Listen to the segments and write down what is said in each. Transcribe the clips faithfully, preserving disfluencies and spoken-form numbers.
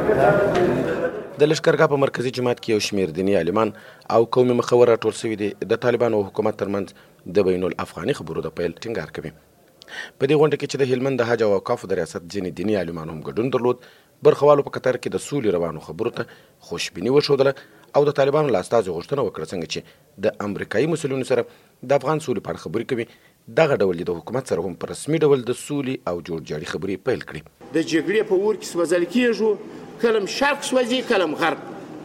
د لښکرګاه په مرکزي جومات کې یو شمېر دیني عالمان او قومي مخور راټول شوي دي د طالبانو او حکومت ترمنځ د بین الافغاني خبرو د پیل ټینګار کوي. په دې غونډه کې چې د هلمند د حج او اوقافو د ریاست ځینې دیني عالمان هم ګډون درلود، برخوالو په قطر کې د سولې روانو خبرو ته خوشبیني وښودله او د طالبانو له استازو غوښتنه وکړه څنګه چې د امریکایي مسؤلینو سره د افغان سولې په اړه خبرې کوي، دغه ډول د حکومت سره هم په رسمي ډول د سولې او جوړجاړي خبرې پیل کړي. د جګړې په اور کې سوځل کېږو، کلم شرق سوځي کلم غرب.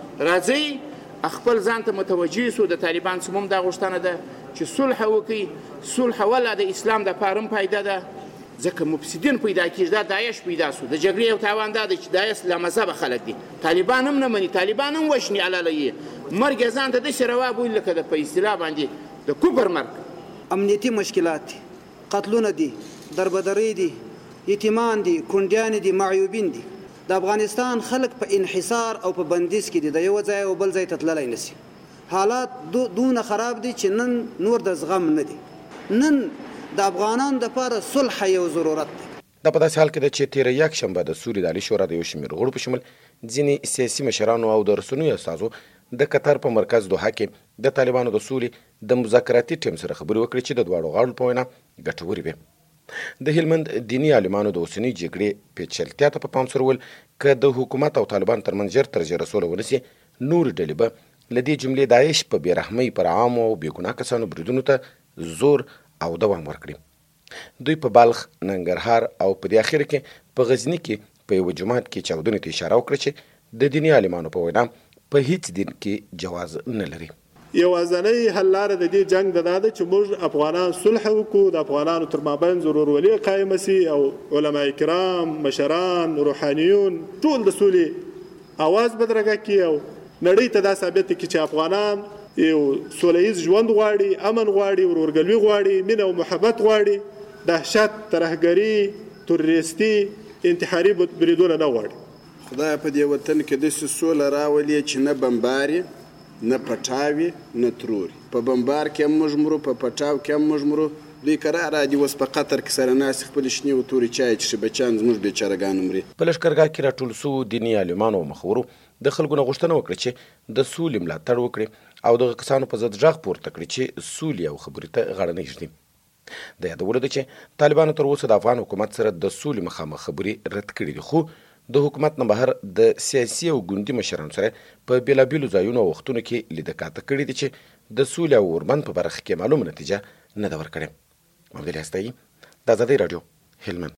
راځئ خپل ځان ته متوجه سو. د طالبان څخه هم دا غوښتنه ده چې صلح وکړي. صلح ولا د اسلام د پاره هم پیدا ده، ځکه مفسدین پیدا کېږي. دا داعش پیدا سو. د جګړې یو تاوان دا ده چې داعش لامذهبه خلک دي. طالبان هم نه مني، طالبان هم وشني علاله یې مرګ ځان ته داسې روا بولي لکه د په اصطلاح باندې د کفر مرګ. امنیتي مشکلات دي، قتلونه دي، دربدري دي، یتیمان دي، کونډیان دي، معیوبین دي. د افغانستان خلک په انحصار او په بندیز کې دي، د یو ځای او بل ځای ته تللی نشي. حالات دو دونه خراب دي چې نن نور د زغم نه دي. نن د افغانانو دپاره صلح یو ضرورت دی. دا په داسې حال کې ده چې تېره یکشنبه د سولې د عالي شورا د یو شمېر غړو په شمول ځینې سیاسي مشرانو او د رسنیو استازو د قطر په مرکز دوحه کې د طالبانو د سولې د مذاکراتي ټیم سره خبرې وکړې چې د دواړو غاړو په وینا ګټورې وې. د هلمند دیني عالمانو د اوسنۍ جګړې پیچلتیا ته په پام سرول که د حکومت او طالبان ترمنځ ژر تر ژره سوله ونسي، نورې ډلې به له دې جملې داعش په بېرحمۍ پر عامو او بېګناه کسانو بریدونو ته زور او دوام ورکړي. دوی په بلخ، ننګرهار او په دې اخر کې په غزني کې په یوه جومات کې چاودنې ته اشاره وکړه چې د دیني عالمانو په وینا په هیڅ دین کې جواز نه لري. یوازنۍ حل لاره د دې جنګ د دا ده چې موږ افغانان صلح وکړو، د افغانانو تر مابین ورورولي قایمه سي او علما کرام، مشران، روحانیون ټول د سولې اواز بدرګه کړي او نړۍ ته دا ثابت کړي چې افغانان یو سوله ییز ژوند غواړي، امن غواړي، ورورګلوي غواړي، مینه او محبت غواړي، دهشت، ترهګري، تروریستي، انتحاري بریدونه نه غواړي. خدای په دې وطن کې داسې سوله راولي چې نه بمباري، نه پټاوي، نه تروري. په بمبار کې هم موږ مرو، په پټاو کې هم موږ مرو. دوی قرار دي اوس په قطر کې سره ناست خپل شنې او تورې چای څښي، بچیان زموږ بېچارهګان مري. په لښکرګاه کې راټول سوو دیني عالمانو او مخورو د خلکو نه غوښتنه وکړه چې د سولې ملاتړ وکړي او دغه کسانو په ضد غږ پورته کړي چې سولې او خبرې ته غاړه نه ږدي. د یادولو ده چې طالبانو تر اوسه د افغان حکومت سره د سولې مخامخ خبرې رد کړي دي، خو د حکومت نه بهر د سیاسي او ګوندي مشرانو سره په بېلابېلو ځایونو او وختونو کې لیده کاته کړي دي چې د سولې او اوربند په برخه کې معلومه نتیجه نه ده ورکړې. عبدالله هستایي، د ازادۍ راډیو، هلمند.